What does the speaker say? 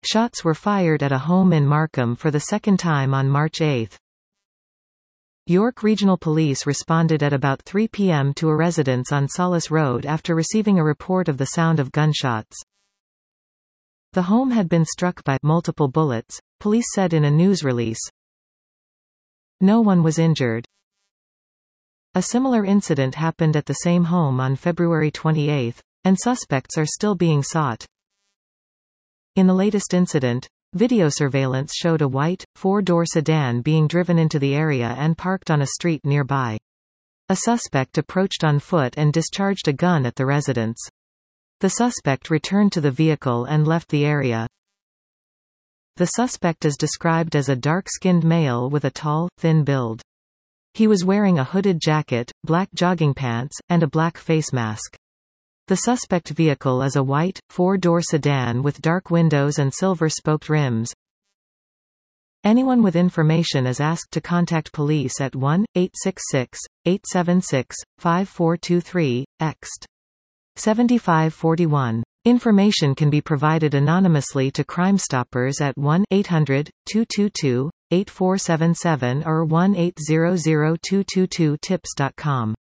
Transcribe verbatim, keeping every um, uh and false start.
Shots were fired at a home in Markham for the second time on March eighth. York Regional Police responded at about three p m to a residence on Solace Road after receiving a report of the sound of gunshots. The home had been struck by multiple bullets, police said in a news release. No one was injured. A similar incident happened at the same home on February twenty-eighth, and suspects are still being sought. In the latest incident, video surveillance showed a white, four-door sedan being driven into the area and parked on a street nearby. A suspect approached on foot and discharged a gun at the residence. The suspect returned to the vehicle and left the area. The suspect is described as a dark-skinned male with a tall, thin build. He was wearing a hooded jacket, black jogging pants, and a black face mask. The suspect vehicle is a white, four-door sedan with dark windows and silver-spoked rims. Anyone with information is asked to contact police at one eight six six, eight seven six, five four two three, ext. seven five four one. Information can be provided anonymously to Crime Stoppers at one eight hundred, two two two, eight four seven seven or one eight hundred, two two two, tips dot com.